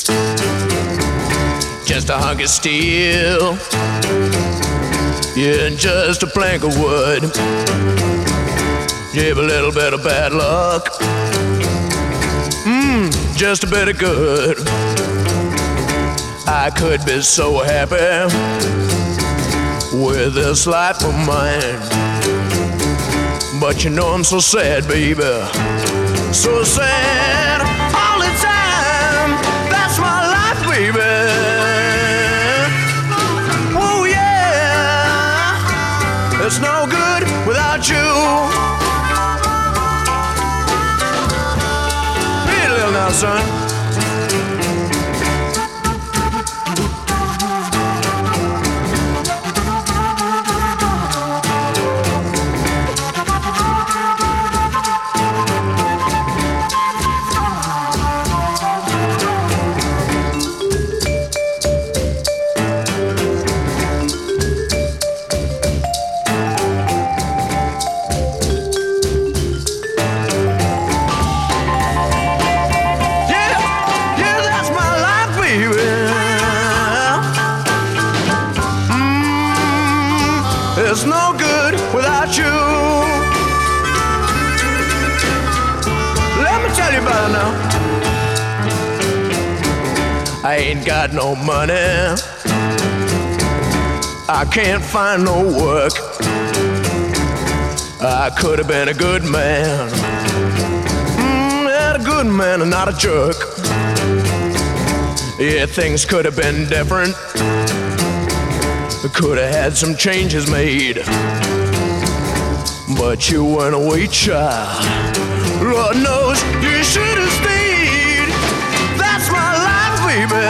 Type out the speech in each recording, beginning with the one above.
Just a hunk of steel, yeah, and just a plank of wood. Give a little bit of bad luck, just a bit of good. I could be so happy with this life of mine, but you know I'm so sad, baby, so sad all the time. That's my life, baby. Oh yeah, it's no good without you. Hey, little now, son. It's no good without you. Let me tell you about it now. I ain't got no money, I can't find no work. I could have been a good man, and a good man and not a jerk. Yeah, things could have been different. Could have had some changes made, but you went away, child. Lord knows you should have stayed. That's my life, baby.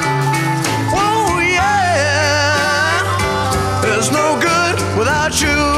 Oh yeah, there's no good without you.